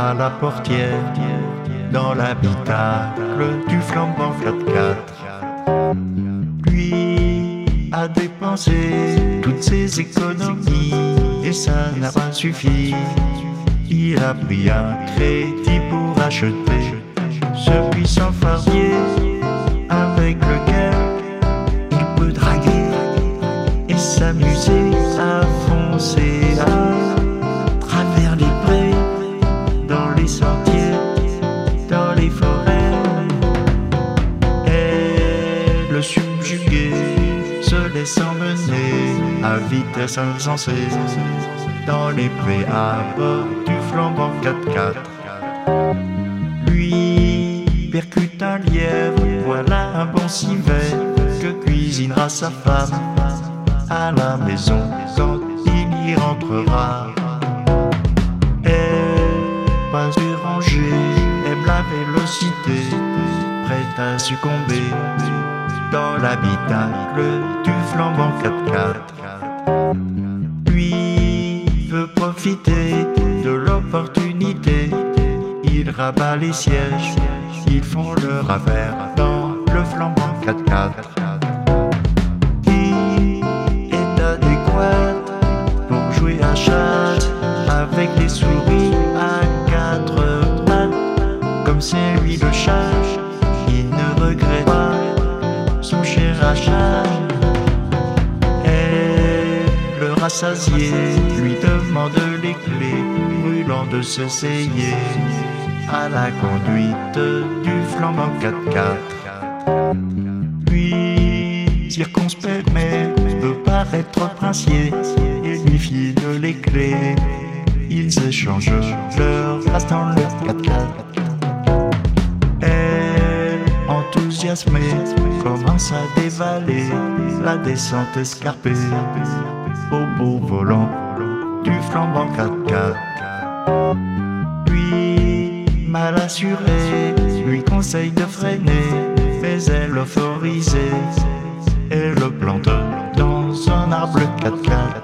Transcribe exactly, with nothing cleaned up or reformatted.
à la portière, dans l'habitacle du flambant quatre-quatre. Lui a dépensé toutes ses économies et ça n'a pas suffi. Il a pris un crédit pour acheter ce puissant fardier avec lequel il peut draguer et s'amuser à foncer à travers les prés, dans les sentiers, dans les forêts. Et le subjuguer, se laissant mener à vitesse insensée dans les prés à bord du flambant quatre-quatre. Lui percute un lièvre, voilà un bon civet que cuisinera sa femme à la maison quand il y rentrera. Elle, pas dérangée, aime la vélocité, prête à succomber dans l'habitacle du flambant quatre-quatre. Lui veut profiter de l'opportunité, il rabat les sièges, ils font leur affaire dans le flambant quatre-quatre. Qui est adéquat pour jouer à chasse avec des souris à quatre pattes? Comme c'est lui le chat, il ne regrette pas son cher achat. Et le rassasié lui demande les clés, brûlant de s'essayer à la conduite du flambant quatre-quatre. Puis, circonspect mais veut paraître princier, il lui file les clés, ils échangent leur place dans le quatre-quatre. Elle, enthousiasmée, commence à dévaler la descente escarpée au beau volant du flambant quatre-quatre. Puis, mal assurée, lui conseille de freiner, mais elle, euphorisée, elle le plante dans un arbre quatre-quatre.